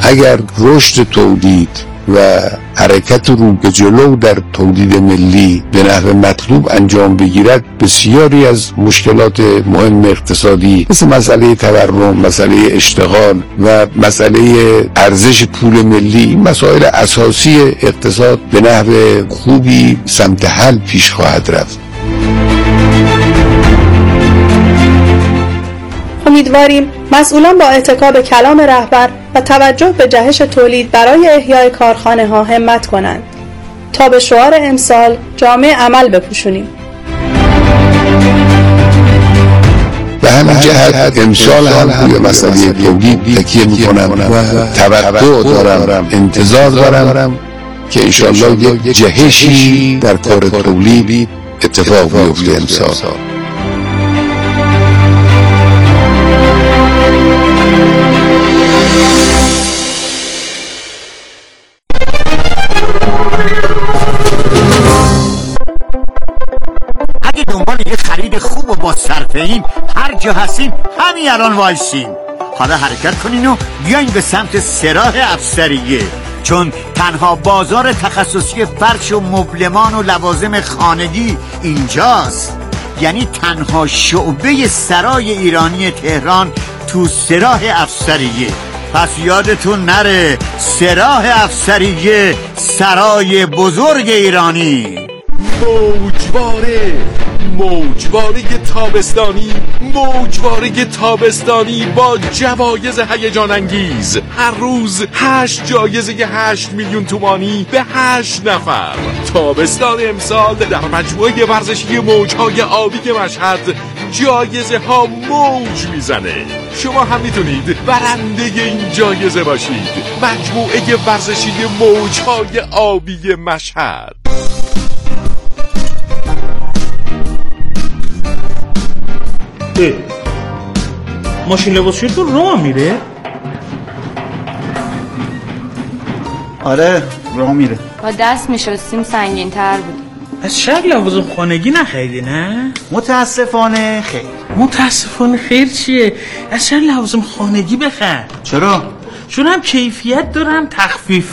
اگر رشد تولید و حرکت رو به جلو در تولید ملی به نحو مطلوب انجام بگیرد، بسیاری از مشکلات مهم اقتصادی مثل مسئله تورم، مسئله اشتغال و مسئله ارزش پول ملی، مسائل اساسی اقتصاد به نحو خوبی سمت حل پیش خواهد رفت. امیدواریم مسئولان با اتکا به کلام رهبر و توجه به جهش تولید برای احیای کارخانه ها همت کنند تا به شعار امسال جامعه عمل بپوشونیم. به همین جهت امسال هم روی مسئله تولید تکیه میکنم و توقع دارم، انتظار دارم که انشاءالله یک جهشی در کار تولید اتفاق بیفته امسال. اگه دنبال یه خرید خوب و با صرفه‌این هر جا هستین همین الان وایسین. حالا حرکت کنین و بیاین به سمت سراح افسریه، چون تنها بازار تخصصی فرش و مبلمان و لوازم خانگی اینجاست. یعنی تنها شعبه سرای ایرانی تهران تو سراح افسریه. پس یادتون نره، سراح افسریه، سرای بزرگ ایرانی. موجواره تابستانی با جوایز هیجان انگیز. هر روز 8 جایزه 8 میلیون تومانی به 8 نفر. تابستان امسال در مجموعه ورزشی موجهای آبی مشهد جایزه ها موج میزنه. شما هم میتونید برنده این جایزه باشید. مجموعه ورزشی موجهای آبی مشهد. ماشین لباسشویی تو راه میره؟ آره راه میره. با دست میشستیم سنگین تر بود. از شب لوازم خانگی نخریدی نه؟ متاسفانه خیر. متاسفانه خیر چیه؟ از شب لوازم خانگی بخر. چرا؟ چون هم کیفیت دارم تخفیف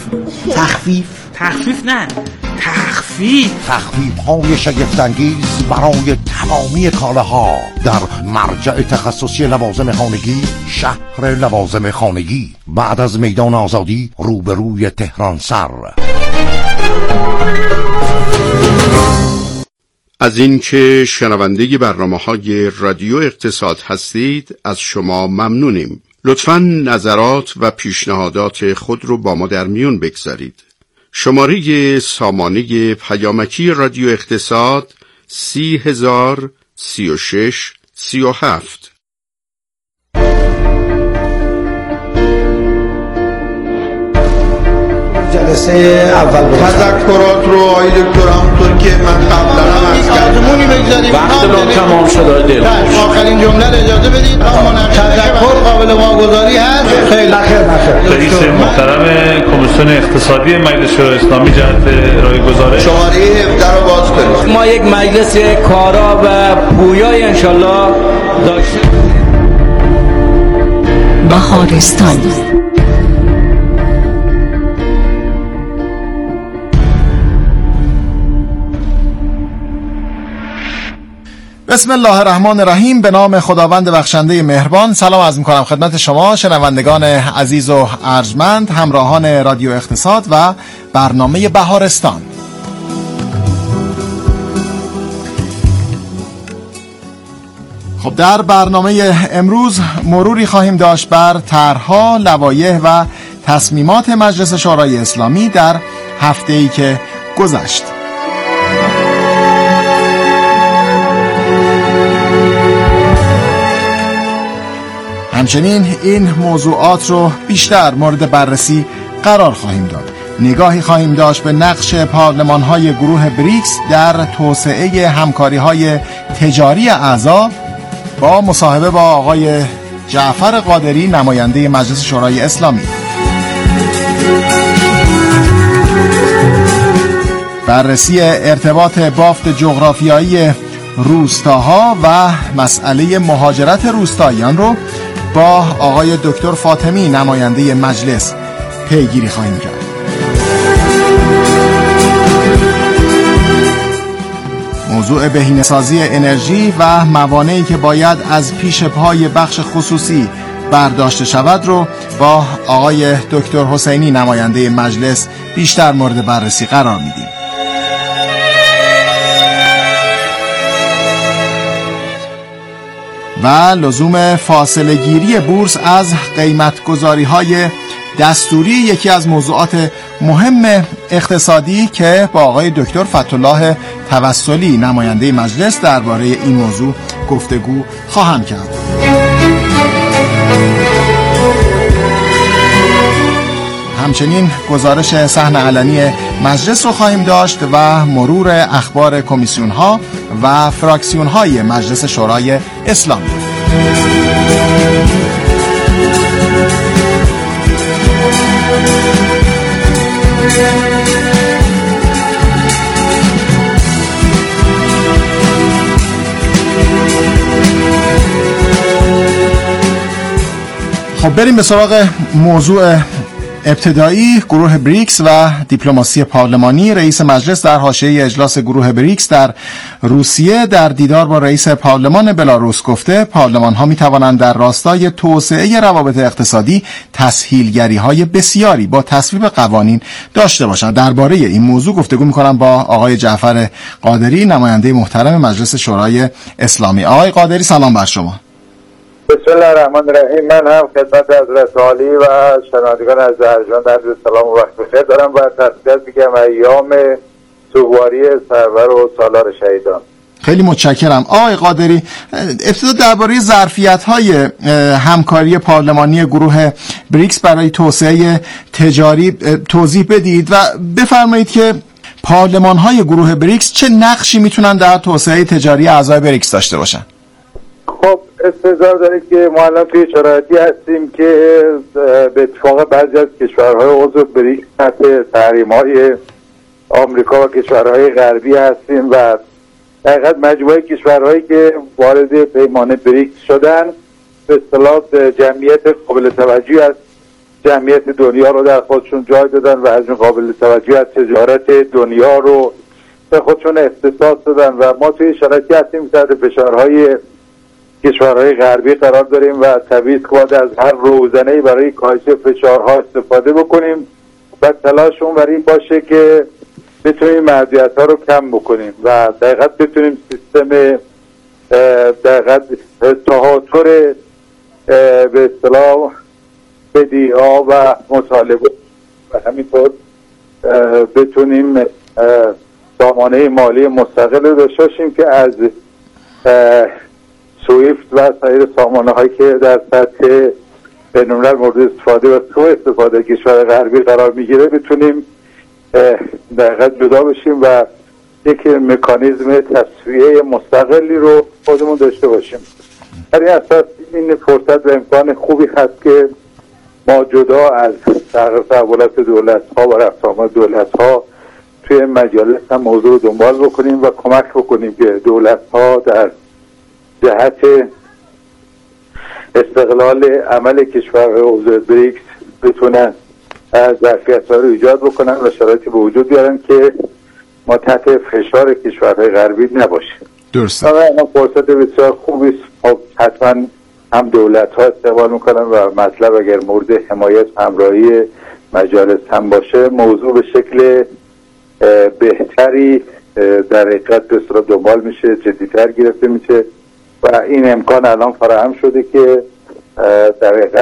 های شگفت‌انگیز برای تمامی کالاها در مرجع تخصصی لوازم خانگی، شهر لوازم خانگی، بعد از میدان آزادی روبروی تهران سر. از اینکه شنونده برنامه‌های رادیو اقتصاد هستید از شما ممنونیم. لطفاً نظرات و پیشنهادات خود رو با ما در میون بگذارید. شماره سامانه پیامکی رادیو اقتصاد 303637. جلسه اول تذکرات رو آقای دکتر همونطور که من قبلا هم عرض کردم وقت ما تمام شد. دل آخرین جمله رو اجازه بدید. تذکر قابل واگذاری هست. خیلی نخیر. رئیس محترم کمیسیون اقتصادی مجلس شورای اسلامی جهت ارائه گزارش شماره 17 رو باز کنید. ما یک مجلس کارا و پویای انشالله داشته. بهارستان. بسم الله الرحمن الرحیم. به نام خداوند بخشنده مهربان. سلام عرض می‌کنم خدمت شما شنوندگان عزیز و ارجمند، همراهان رادیو اقتصاد و برنامه بهارستان. خب در برنامه امروز مروری خواهیم داشت بر طرح‌ها، لوایح و تصمیمات مجلس شورای اسلامی در هفته‌ای که گذشت. همچنین این موضوعات رو بیشتر مورد بررسی قرار خواهیم داد. نگاهی خواهیم داشت به نقش پارلمان‌های گروه بریکس در توسعه همکاری‌های تجاری اعضا با مصاحبه با آقای جعفر قادری، نماینده مجلس شورای اسلامی. بررسی ارتباط بافت جغرافیایی روستاها و مسئله مهاجرت روستاییان رو با آقای دکتر فاطمی، نماینده مجلس پیگیری خواهیم کرد. موضوع بهینه‌سازی انرژی و موانعی که باید از پیش پای بخش خصوصی برداشته شود رو با آقای دکتر حسینی نماینده مجلس بیشتر مورد بررسی قرار میدیم. و لزوم فاصله گیری بورس از قیمتگذاری های دستوری یکی از موضوعات مهم اقتصادی که با آقای دکتر فتح‌الله توسلی نماینده مجلس درباره این موضوع گفتگو خواهم کرد. همچنین گزارش صحن علنی مجلس رو خواهیم داشت و مرور اخبار کمیسیون ها و فراکسیون های مجلس شورای اسلامی. خب بریم به سراغ موضوع ابتدایی. گروه بریکس و دیپلماسی پارلمانی. رئیس مجلس در حاشیه اجلاس گروه بریکس در روسیه در دیدار با رئیس پارلمان بلاروس گفته پارلمان‌ها می‌توانند در راستای توسعه روابط اقتصادی تسهیلگری‌های بسیاری با تصویب قوانین داشته باشند. درباره این موضوع گفتگو می‌کنم با آقای جعفر قادری نماینده محترم مجلس شورای اسلامی. آقای قادری سلام بر شما. بسم الله الرحمن الرحیم. من هم خدمت حضرت عالی و شنوندگان از ارجمند عرض سلام و وقت بخیر دارم و تسلیت میگم ایام سوگواری سرور و سالار شهیدان. خیلی متشکرم. آقای قادری ابتدا درباره ظرفیت‌های همکاری پارلمانی گروه بریکس برای توسعه تجاری توضیح بدید و بفرمایید که پارلمان‌های گروه بریکس چه نقشی میتونن در توسعه تجاری اعضای بریکس داشته باشن؟ خب استظهار داره که ما الان توی شرایطی هستیم که به اتفاق بعضی از کشورهای عضو بریکس تحت تحریم‌های آمریکا و کشورهای غربی هستیم و حقیقت مجموعه کشورهایی که وارد پیمان بریکس شدن به اصطلاح جمعیت قابل توجهی از جمعیت دنیا رو در خودشون جای دادن و حجم قابل توجهی از تجارت دنیا رو به خودشون اختصاص دادن و ما توی شرایطی هستیم تحت فشارهای کشورهای غربی قرار داریم و طبیعی که باید از هر روزنه‌ای برای کاهش فشارها استفاده بکنیم و تلاشمون برای این باشه که بتونیم محدودیت‌ها رو کم بکنیم و دقیقاً بتونیم سیستم دقیقاً تهاتر به اصطلاح بدیه‌ها و مطالبه و همینطور بتونیم سامانه مالی مستقل رو داشته باشیم که از سویفت و سایر سامانه هایی که در سطح بین‌الملل مورد استفاده و سوء استفاده کشور غربی قرار میگیره بتونیم دقیقاً جدا بشیم و یک مکانیزم تصفیه مستقلی رو خودمون داشته باشیم. در این اساس این فرصت و امکان خوبی هست که ما جدا از تحولات دولت ها و رفتارهای دولت ها توی مجالس هم موضوع رو دنبال بکنیم و کمک بکنیم که دولت ها در جهت استقلال عمل کشورهای عضو بریکس بتونن ظرفیت‌ها رو ایجاد بکنن و شرایطی به وجود بیارن که ما تحت فشار کشورهای غربی نباشیم. درسته. این فرصت بسیار خوبی است. حتما هم دولت‌ها استقبال میکنن و مطلب اگر مورد حمایت همراهی مجالس هم باشه موضوع به شکل بهتری در حقیقت به صورت دنبال میشه، جدی‌تر گرفته میشه و این امکان الان فراهم شده که در حقیقت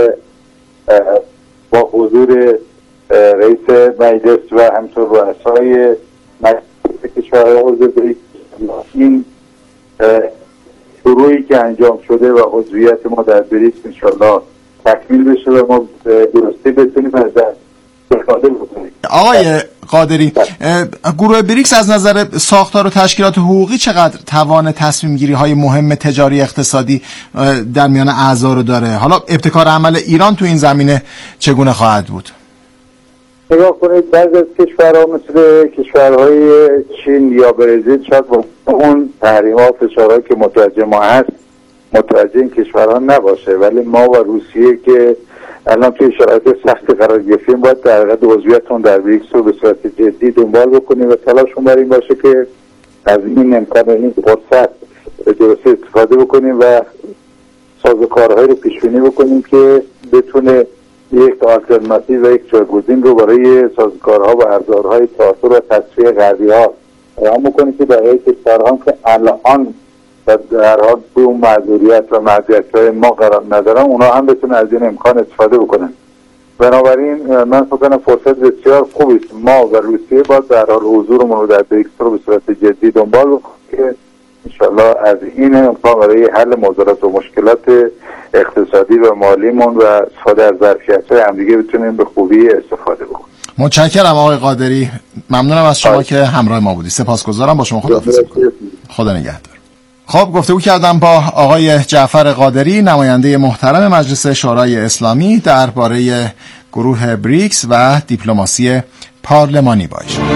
با حضور رئیس مجلس و همچنین رؤسای مجلس کشورهای عضو بریکس این شروعی که انجام شده و عضویت ما در بریکس انشالله تکمیل بشه و ما درستی بتونیم از استفاده بکنیم. آقای قادری گروه بریکس از نظر ساختار و تشکیلات حقوقی چقدر توان تصمیم گیری های مهم تجاری اقتصادی در میان اعضا رو داره؟ حالا ابتکار عمل ایران تو این زمینه چگونه خواهد بود؟ نگاه کنید بعضی از کشورها مثل کشورهای چین یا برزیل شاید با اون تحریم‌ها و فشارهایی که متوجه ما هست متوجه این کشورها نباشه، ولی ما و روسیه که الان توی شرایط سختی قرار گرفتیم، باید در حقیقت عضویتون در بریکس رو به صورت جدی دنبال بکنیم و تلاشمون بر این باشه که از این امکان، این فرصت به درستی استفاده بکنیم و سازوکارهایی رو پیش بینی بکنیم که بتونه یک آلترناتیو و یک جایگزین رو برای سازوکارها و ابزارهای تئاتر و تصفیه غربی‌ها فراهم بکنه که برای کشورها که الان در حال به اون معذوریت و معذیت‌های ما قرار ندارن، اونا هم بتونن از این امکان استفاده بکنن. بنابراین من فکر کنم فرصت بسیار خوبی است. ما و روسیه باید در حال حضورمون رو در بریکس رو به صورت جدی دنبال بکنیم که انشالله از این امکان برای حل معضلات و مشکلات اقتصادی و مالیمون و استفاده از ظرفیت‌های همدیگه بتونیم به خوبی استفاده بکنیم. متشکرم آقای قادری، ممنونم از شما که همراه ما بودید. سپاسگزارم، با شما خداحافظی می‌کنم. خدا نگهدار. خب گفتگو کردم با آقای جعفر قادری، نماینده محترم مجلس شورای اسلامی درباره گروه بریکس و دیپلماسی پارلمانی با ایشان.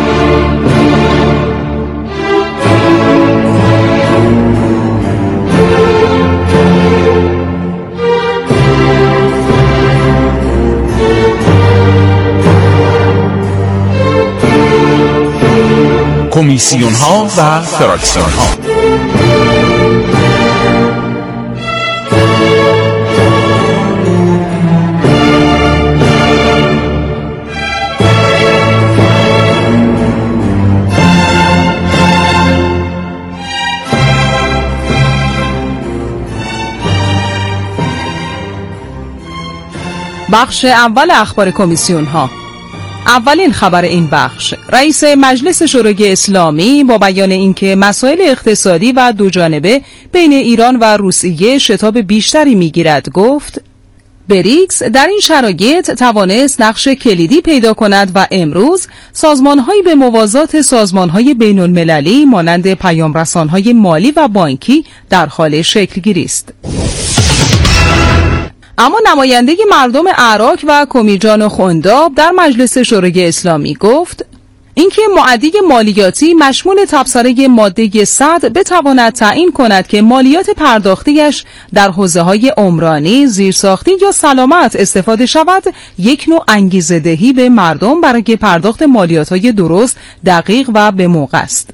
کمیسیون ها و فراکسیون ها. بخش اول اخبار کمیسیون ها. اولین خبر این بخش: رئیس مجلس شورای اسلامی با بیان اینکه مسائل اقتصادی و دوجانبه بین ایران و روسیه شتاب بیشتری میگیرد گفت بریکس در این شرایط توانست نقش کلیدی پیدا کند و امروز سازمان‌هایی به موازات سازمان‌های بین‌المللی مانند پیام‌رسان‌های مالی و بانکی در حال شکل‌گیری است. اما نماینده مردم عراق و کمیرجان خنداب در مجلس شورای اسلامی گفت اینکه معدی مالیاتی مشمول تبصره ماده 100 بتواند تعیین کند که مالیات پرداختیش در حوزه‌های عمرانی، زیرساختی یا سلامت استفاده شود، یک نوع انگیزه‌دهی به مردم برای پرداخت مالیات‌های درست، دقیق و به موقع است.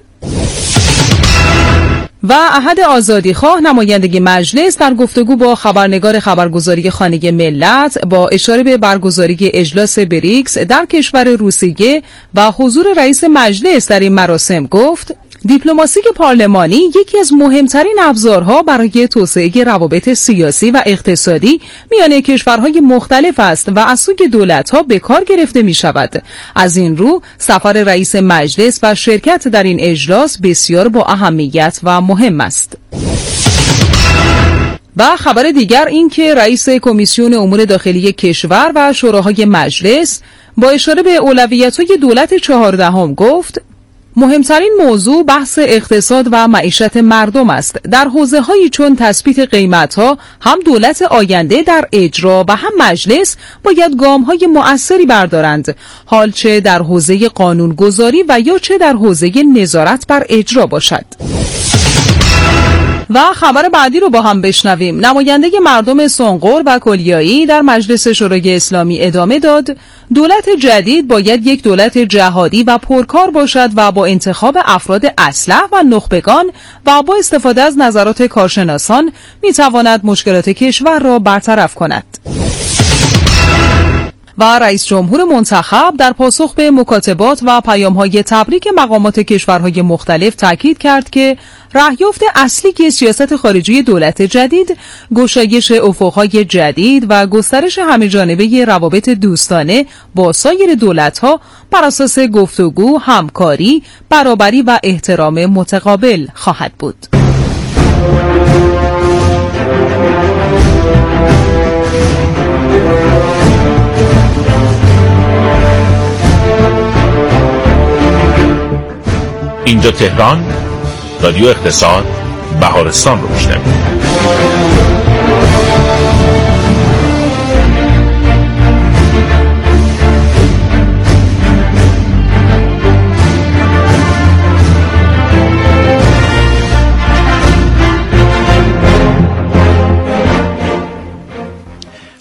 و احد آزادیخواه نماینده مجلس در گفتگو با خبرنگار خبرگزاری خانه ملت با اشاره به برگزاری اجلاس بریکس در کشور روسیه و حضور رئیس مجلس در این مراسم گفت دیپلماسی پارلمانی یکی از مهمترین ابزارها برای توسعه روابط سیاسی و اقتصادی میان کشورهای مختلف است و از سوی دولت‌ها به کار گرفته می شود. از این رو سفر رئیس مجلس و شرکت در این اجلاس بسیار با اهمیت و مهم است. و خبر دیگر این که رئیس کمیسیون امور داخلی کشور و شوراهای مجلس با اشاره به اولویت‌های دولت 14 گفت مهمترین موضوع بحث اقتصاد و معیشت مردم است. در حوزه‌هایی چون تثبیت قیمت‌ها هم دولت آینده در اجرا و هم مجلس باید گام‌های مؤثری بردارند، حال چه در حوزه قانونگذاری و یا چه در حوزه نظارت بر اجرا باشد. و خبر بعدی رو با هم بشنویم. نماینده مردم سنقر و کلیایی در مجلس شورای اسلامی ادامه داد دولت جدید باید یک دولت جهادی و پرکار باشد و با انتخاب افراد اصلح و نخبگان و با استفاده از نظرات کارشناسان میتواند مشکلات کشور را برطرف کند. و رئیس جمهور منتخب در پاسخ به مکاتبات و پیام‌های تبریک مقامات کشورهای مختلف تاکید کرد که راهیافت اصلی سیاست خارجی دولت جدید گشایش افق‌های جدید و گسترش همه‌جانبه روابط دوستانه با سایر دولت‌ها بر اساس گفتگو، همکاری، برابری و احترام متقابل خواهد بود. اینجا تهران، رادیو اقتصاد بهارستان رو میشنوید.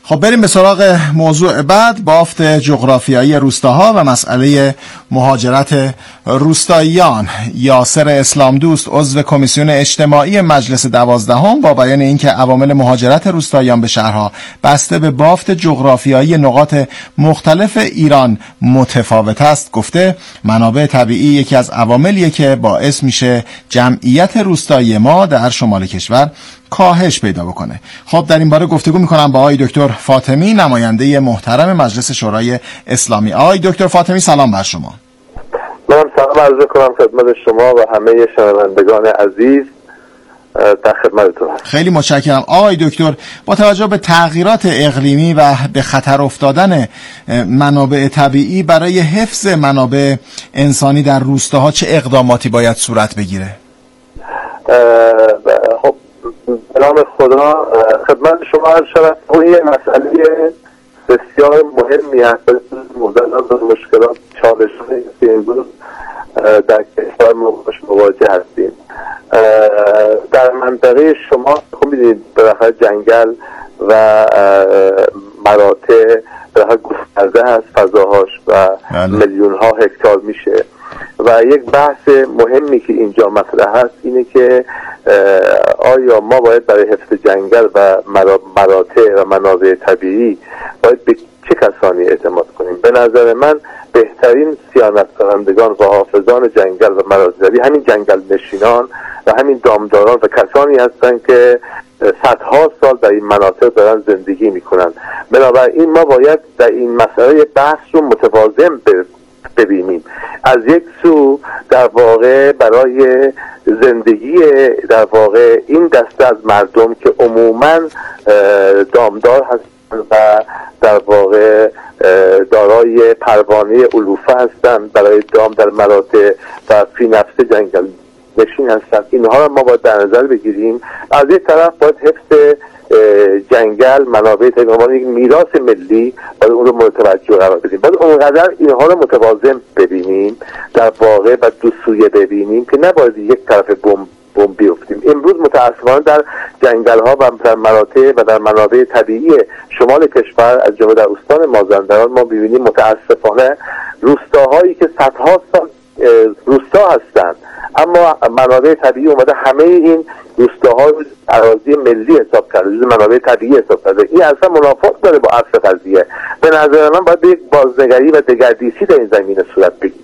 خب بریم به سراغ موضوع بعد، بافت جغرافیایی روستاها و مسئله مهاجرت روستاییان. یاسر اسلام دوست عضو کمیسیون اجتماعی مجلس 12 با بیان اینکه عوامل مهاجرت روستاییان به شهرها بسته به بافت جغرافیایی نقاط مختلف ایران متفاوت است، گفته منابع طبیعی یکی از عواملیه که باعث میشه جمعیت روستایی ما در شمال کشور کاهش پیدا بکنه. خب در این باره گفتگو میکنم با آقای دکتر فاطمی، نماینده محترم مجلس شورای اسلامی. آقای دکتر فاطمی سلام بر شما. من سلام عرض کنم خدمت شما و همه شنوندگان عزیز، در خدمتتون هستم. خیلی متشکرم. آقای دکتر، با توجه به تغییرات اقلیمی و به خطر افتادن منابع طبیعی، برای حفظ منابع انسانی در روستاها چه اقداماتی باید صورت بگیره؟ خب به نام خدا خدمت شما عرض شود این مسئله بسیار مهمی است. مشکلات چالش‌هایی که امروز در کشور مواجه هستیم. در منطقه شما خب می‌دونید بالاخره جنگل و مراتع بالاخره گسترده هست فضاهاش و میلیون‌ها هکتار میشه و یک بحث مهمی که اینجا مطرح هست اینه که آیا ما باید برای حفظ جنگل و مراتع و منابع طبیعی باید به چه کسانی اعتماد کنیم؟ به نظر من بهترین صیانت کنندگان و حافظان جنگل و مراتع همین جنگل نشینان و همین دامداران و کسانی هستند که صدها سال در این مناطق دارن زندگی میکنن. بنابراین ما باید در این مسئله بحث رو متوازن ببینیم. از یک سو در واقع برای زندگی در واقع این دسته از مردم که عموماً دامدار هستند و در واقع دارای پروانه علوفه هستند برای دام در مراتع و فی نفس جنگل نشین هستند، اینها رو ما باید در نظر بگیریم. از یک طرف باید حفظ جنگل منابع طبیعی یک میراث ملی باید اون رو متوجه قرار بدیم. باید اونقدر اینها رو متوازن ببینیم در واقع و دو سویه ببینیم که نباید یک طرف بمب بیفتیم. امروز متاسفانه در جنگل ها و در مراتع و در منابع طبیعی شمال کشور از جمله در استان مازندران ما ببینیم متاسفانه روستاهایی که صدها سال روستا هستند اما منابع طبیعی اومده همه این روستاها رو اراضی ملی حساب کرده، منابع طبیعی حساب کرده. این اصلا منافات داره با اصل قضیه. به نظر من باید یک بازنگری و دگردیسی در این زمینه صورت بگیره.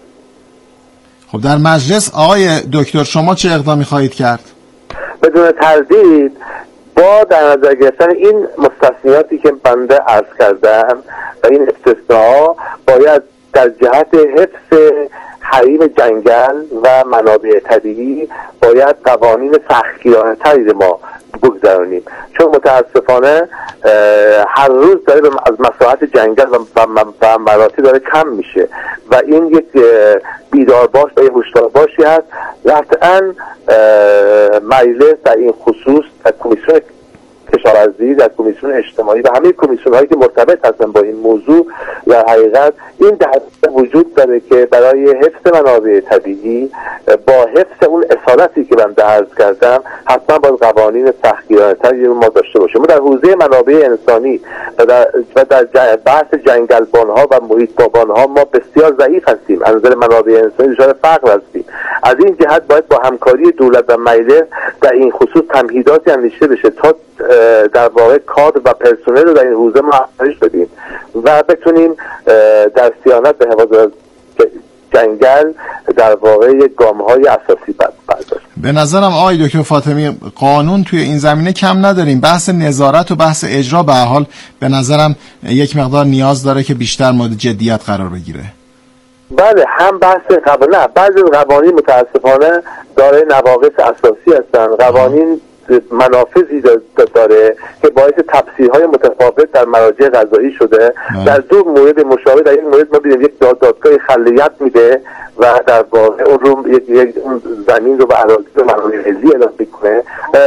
خب در مجلس آقای دکتر شما چه اقدامی خواهید کرد؟ بدون تردید با در نظر گرفتن این مستثنیاتی که بنده عرض کردم و این استثناء باید در جهت حفظ حریم جنگل و منابع طبیعی باید قوانین سختگیرانه‌تری ما بگذارونیم، چون متاسفانه هر روز داره از مساحت جنگل و مراتع داره کم میشه و این یک بیدارباش و یک هشدارباشی هست. قطعاً مجلس در این خصوص در کمیسیون کشاورزی، در کمیسیون اجتماعی و همه کمیسیون هایی که مرتبط هستن با این موضوع در حقیقت این دست وجود داره که برای حفظ منابع طبیعی با حفظ اون اصالتی که من عرض کردم حتما باید قوانین سختگیرانه‌تری ما داشته باشیم. ما در حوزه منابع انسانی و در بحث جنگلبان ها و محیط بابان ها ما بسیار ضعیف هستیم، از نظر منابع انسانی دچار فقر هستیم. از این جهت باید با همکاری دولت و مجلس در این خصوص تمهیداتی اندیشیده بشه تا در واقع کادر و پرسنل رو در این حوزه ما افزایش بدیم و بتونیم در صیانت به حفاظت جنگل در واقع گام‌های اساسی برداشتیم. به نظرم آقای دکتر فاطمی قانون توی این زمینه کم نداریم. بحث نظارت و بحث اجرا به هر حال به نظرم یک مقدار نیاز داره که بیشتر مورد جدیت قرار بگیره. بله، هم بحث قوانین، بعضی قوانین متاسفانه داره نواقص اساسی هستن. قوانین منافذی داره که باعث تفسیرهای متفاوت در مراجع قضایی شده. در دو مورد مشابه در این مورد ما دیدیم یک دادگاه خلیت میده و در واقع اون رو یک زمین رو به اراضی منابع ملی اعلام میکنه.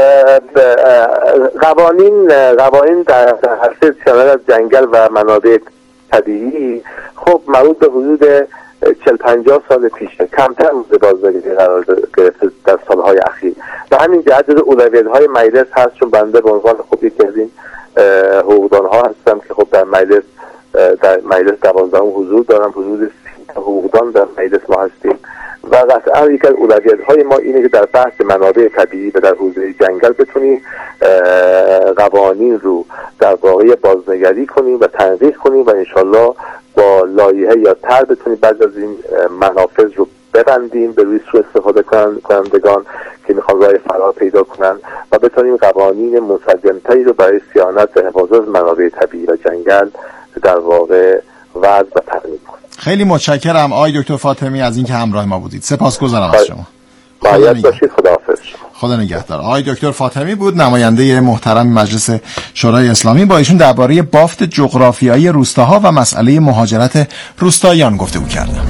قوانین در حوزه صیانت از جنگل و منابع طبیعی خب مربوط به حدود 40-50 سال پیشه، کمتر مورد بازنگری قرار گرفته در سالهای اخیر و همین جهت جز اولویت‌های مجلس هست. چون بنده به عنوان خب یکی از این حقوقدان‌ها هستم که خب در مجلس 12 حضور دارم، حدود 30 حقوقدان در مجلس ما هستیم و قطعا یکی از اولویت‌های ما اینه که در بحث منابع طبیعی و در حوزه جنگل بتونیم قوانین رو در واقع بازنگری کنیم و تنظیف کنیم و انشالله با لایحه یا طرح بتونیم بعد از این منافذ رو ببندیم به روی سوء استفاده کنندگان که میخوان راه فرار پیدا کنن و بتونیم قوانین منسجم‌تری رو برای صیانت و حفاظت از منابع طبیعی و جنگل در واقع وضع و ترمیم کنیم. خیلی متشکرم آقای دکتر فاطمی از اینکه همراه ما بودید. سپاسگزارم از شما. باید باشید. خداحافظ. خدا نگهدار. آقای دکتر فاطمی بود، نماینده محترم مجلس شورای اسلامی. با ایشون درباره بافت جغرافیایی روستاها و مسئله مهاجرت روستاییان گفتگو کردم.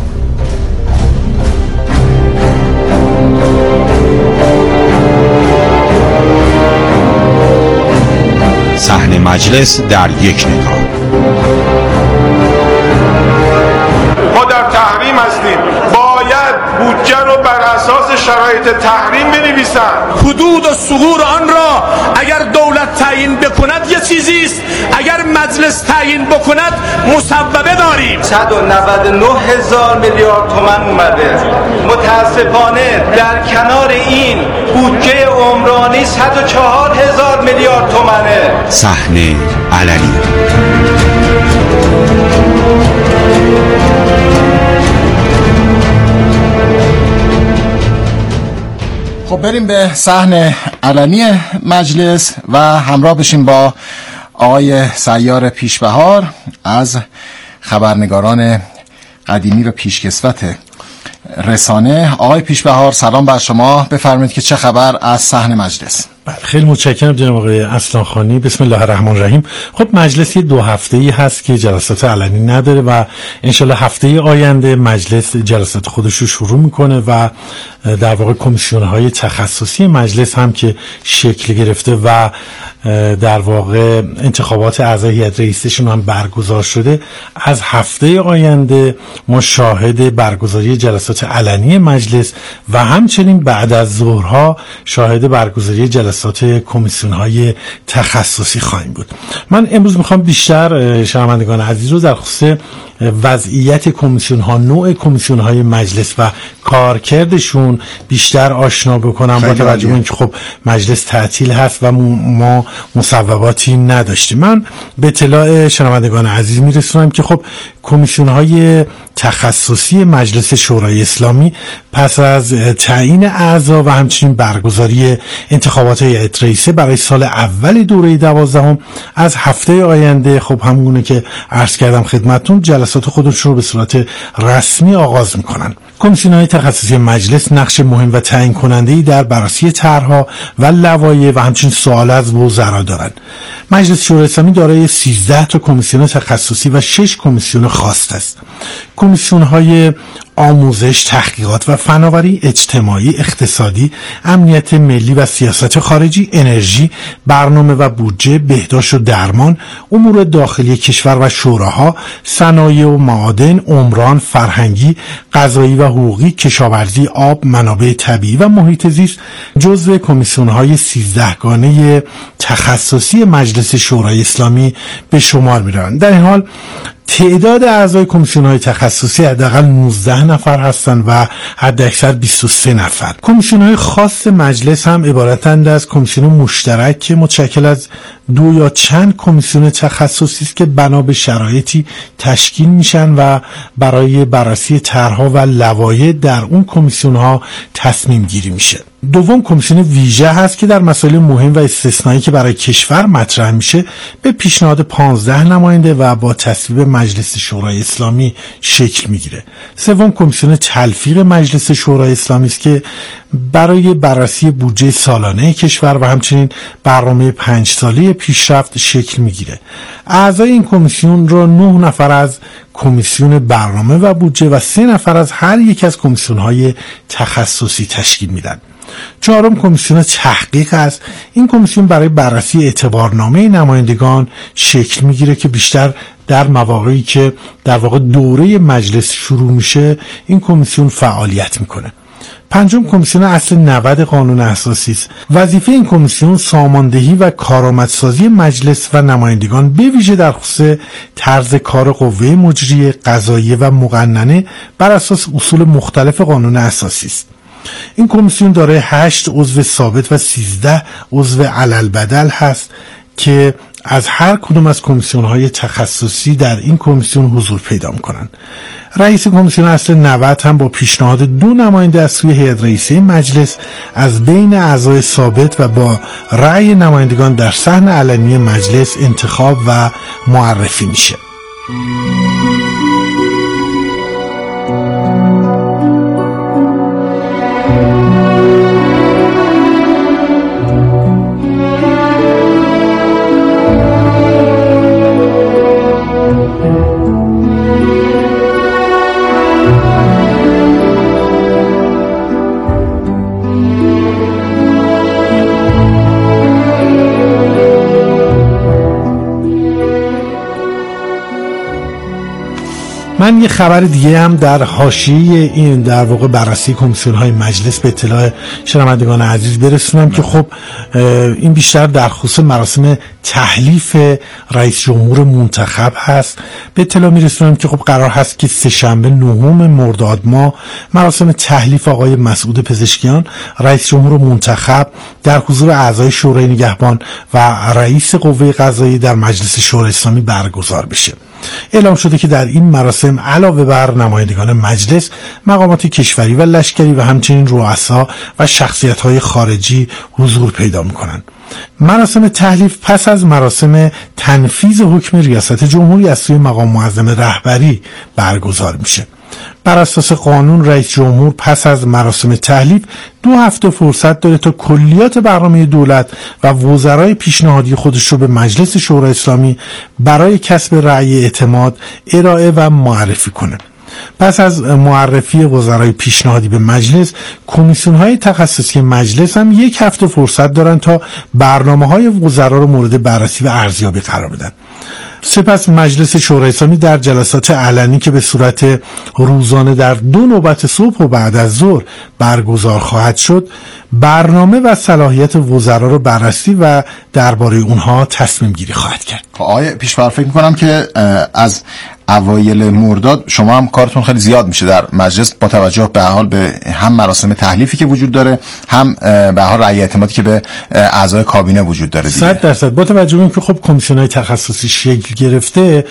صحن مجلس در یک نگاه. ما در تحریم هستیم، باید بودجه رو بر اساس شرایط تحریم بنویسن. حدود و ثغور آن را اگر دولت تعیین بکند یه چیزی است، اگر مجلس تعیین بکند مسببه داریم. 199,000 میلیارد تومان اومده. متاسفانه در کنار این بودجه عمرانی 104,000 میلیارد تومانه. صحن علنی. خب بریم به صحن علنی مجلس و همراه بشیم با آقای سیار پیشبهار از خبرنگاران قدیمی و پیشکسوت رسانه. آقای پیشبهار سلام بر شما، بفرمایید که چه خبر از صحن مجلس؟ خیلی متشکرم جناب آقای اصلانخانی. بسم الله الرحمن الرحیم. خب مجلس 2 هفته‌ای هست که جلسات علنی نداره و انشالله هفته آینده مجلس جلسات خودش رو شروع میکنه و در واقع کمیسیون‌های تخصصی مجلس هم که شکل گرفته و در واقع انتخابات اعضای هیئت رئیسه‌شون هم برگزار شده، از هفته آینده ما شاهد برگزاری جلسات علنی مجلس و همچنین بعد از ظهرها شاهد برگزاری جلسات کمیسیون‌های تخصصی خواهیم بود. من امروز میخوام بیشتر شنوندگان عزیز رو در خصوص وضعیت کمیسیون‌ها، نوع کمیسیون‌های مجلس و کارکردشون بیشتر آشنا بکنم، با توجه به اینکه خب مجلس تعطیل هست و ما مصوباتی نداشتیم. من به اطلاع شنوندگان عزیز میرسونم که خب کمیسیون‌های تخصصی مجلس شورای اسلامی پس از تعیین اعضا و همچنین برگزاری انتخابات هیئت رئیسه برای سال اول دوره 12 از هفته آینده خب همونه که عرض کردم خدمتتون جلسات خودشون رو به صورت رسمی آغاز میکنن. کمیسیون‌های تخصصی مجلس نقش مهم و تعیین کننده‌ای در بررسی طرح‌ها و لوایح و همچنین سوال از وزرا دارند. مجلس شورای اسلامی دارای 13 تا کمیسیون تخصصی و 6 کمیسیون خاص است. کمیسیون‌های آموزش، تحقیقات و فناوری، اجتماعی، اقتصادی، امنیت ملی و سیاست خارجی، انرژی، برنامه و بودجه، بهداشت و درمان، امور داخلی کشور و شوراها، صنایع و معادن، عمران، فرهنگی، قضایی و حقوقی، کشاورزی، آب، منابع طبیعی و محیط زیست جزو کمیسیون‌های 13 گانه تخصصی مجلس شورای اسلامی به شمار می‌روند. در این حال تعداد اعضای کمیسیون‌های تخصصی حداقل 19 نفر هستند و حداکثر 23 نفر. کمیسیون‌های خاص مجلس هم عبارتند از کمیسیون مشترک که متشکل از 2 یا چند کمیسیون تخصصی است که بنا به شرایطی تشکیل میشن و برای بررسی طرح‌ها و لوایح در اون کمیسیون‌ها تصمیم گیری میشه. دوم کمیسیون ویژه هست که در مسائل مهم و استثنایی که برای کشور مطرح میشه به پیشنهاد 15 نماینده و با تصویب مجلس شورای اسلامی شکل میگیره. سوم کمیسیون تلفیق مجلس شورای اسلامی است که برای بررسی بودجه سالانه کشور و همچنین برنامه 5 ساله پیشرفت شکل میگیره. اعضای این کمیسیون را 9 نفر از کمیسیون برنامه و بودجه و 3 نفر از هر یک از کمیسیون‌های تخصصی تشکیل میدن. چهارم کمیسیون تحقیق است. این کمیسیون برای بررسی اعتبارنامه نمایندگان شکل میگیره که بیشتر در مواقعی که در واقع دوره مجلس شروع میشه این کمیسیون فعالیت میکنه. پنجم، کمیسیون اصل 90 قانون اساسی است. وظیفه این کمیسیون ساماندهی و کارآمدسازی مجلس و نمایندگان به ویژه در خصوص طرز کار قوه مجریه، قضاییه و مقننه بر اساس اصول مختلف قانون اساسی است. این کمیسیون دارای 8 عضو ثابت و 13 عضو علالبدل هست که از هر کدوم از کمیسیون‌های تخصصی در این کمیسیون حضور پیدا می‌کنند. رئیس کمیسیون اصل 90 هم با پیشنهاد 2 نماینده از سوی هیئت رئیسه مجلس از بین اعضای ثابت و با رأی نمایندگان در صحن علنی مجلس انتخاب و معرفی میشه. من یه خبر دیگه هم در حاشیه این در واقع بررسی کمیسیون های مجلس به اطلاع شنوندگان عزیز برسونم که خب این بیشتر در خصوص مراسم تحلیف رئیس جمهور منتخب هست. به اطلاع میرسونم که خب قرار هست که سه‌شنبه 9 مرداد ماه مراسم تحلیف آقای مسعود پزشکیان رئیس جمهور منتخب در حضور اعضای شورای نگهبان و رئیس قوه قضاییه در مجلس شورای اسلامی برگزار بشه. اعلام شده که در این مراسم علاوه بر نمایندگان مجلس، مقامات کشوری و لشکری و همچنین رؤسا و شخصیت‌های خارجی حضور پیدا می‌کنند. مراسم تحلیف پس از مراسم تنفیذ حکم ریاست جمهوری از سوی مقام معظم رهبری برگزار میشه. بر اساس قانون رئیس جمهور پس از مراسم تحلیف 2 هفته فرصت داره تا کلیات برنامه دولت و وزرای پیشنهادی خودش رو به مجلس شورای اسلامی برای کسب رأی اعتماد ارائه و معرفی کنه. پس از معرفی وزرای پیشنهادی به مجلس، کمیسیون‌های تخصصی مجلس هم 1 هفته فرصت دارن تا برنامه‌های وزرا رو مورد بررسی و ارزیابی قرار بدن. سپس مجلس شورای اسلامی در جلسات علنی که به صورت روزانه در 2 نوبت صبح و بعد از ظهر برگزار خواهد شد، برنامه و صلاحیت وزرا رو بررسی و درباره اونها تصمیم گیری خواهد کرد. آقای پیشور، فکر می‌کنم که از اوایل مرداد شما هم کارتون خیلی زیاد میشه در مجلس با توجه به حال به هم مراسم تحلیفی که وجود داره، هم به حال رأی اعتمادی که به اعضای کابینه وجود داره. 100% با توجه به اینکه خب کمیسیون‌های تخصصی شکل گرفته،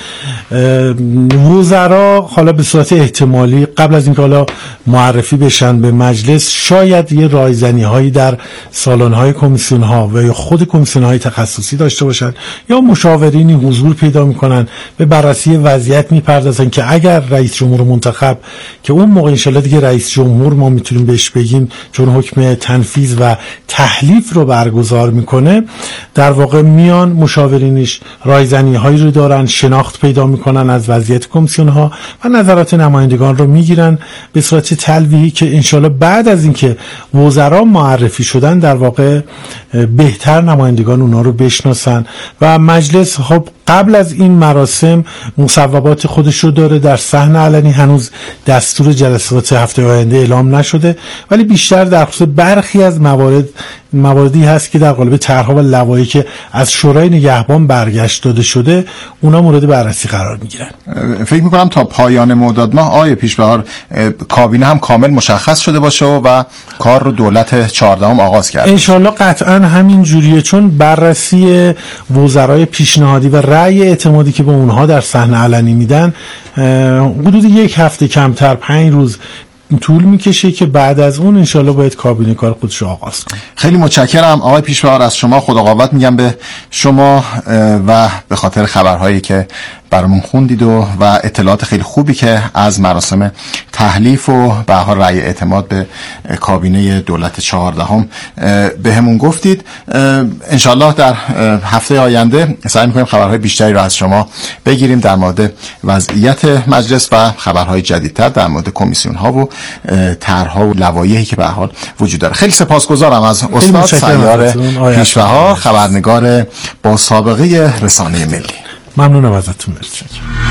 وزرا حالا به صورت احتمالی قبل از اینکه حالا معرفی بشن به مجلس شاید یه رایزنی‌هایی در سالن‌های کمیسیون‌ها و یا خود کمیسیون‌های تخصصی داشته باشن یا مشاورینی حضور پیدا می‌کنن به بررسی وضعیت میپردازن که اگر رئیس جمهور منتخب که اون موقع انشالله دیگه رئیس جمهور ما میتونیم بهش بگیم چون حکم تنفیذ و تحلیف رو برگزار میکنه، در واقع میان مشاورینش رایزنی هایی رو دارن، شناخت پیدا میکنن از وضعیت کمیسیون ها و نظرات نمایندگان رو میگیرن به صورت تلویحی که انشالله بعد از اینکه وزرا معرفی شدن در واقع بهتر نمایندگان اونا رو بشناسن و مجلس خب قبل از این مراسم مصوبات خودش رو داره در صحن علنی. هنوز دستور جلسات هفته آینده اعلام نشده ولی بیشتر در خصوص برخی از مواردی هست که در قالب طرح‌ها و لوایحی که از شورای نگهبان برگشت داده شده اونا مورد بررسی قرار میگیرن. فکر میکنم تا پایان مرداد ماه آیه پیشبهار کابینه هم کامل مشخص شده باشه و کار رو دولت 14 آغاز کرده. انشالله قطعا همین جوریه، چون بررسی وزرای پیشنهادی و رأی اعتمادی که به اونها در صحن علنی میدن حدود 1 هفته کمتر 5 روز طول میکشه که بعد از اون انشالله باید کابینه کار خودش رو آغاز کنه. خیلی متشکرم آقای پیشبهار از شما، خداقاوت میگم به شما و به خاطر خبرهایی که برامون خوندید و اطلاعات خیلی خوبی که از مراسم تحلیف و به هر رأی اعتماد به کابینه دولت 14 به همون گفتید. انشالله در هفته آینده سعی می‌کنیم خبرهای بیشتری رو از شما بگیریم در مورد وضعیت مجلس و خبرهای جدیدتر در مورد کمیسیون‌ها و طرح‌ها و لوایحی که به حال وجود داره. خیلی سپاسگزارم از استاد سیار پیشبهار، خبرنگار با سابقه رسانه ملی. ممنونم ازتون. مرسی.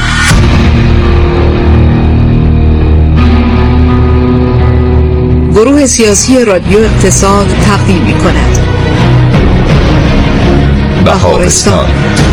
گروه سیاسی رادیو اقتصاد تقدیم می‌کند بهارستان.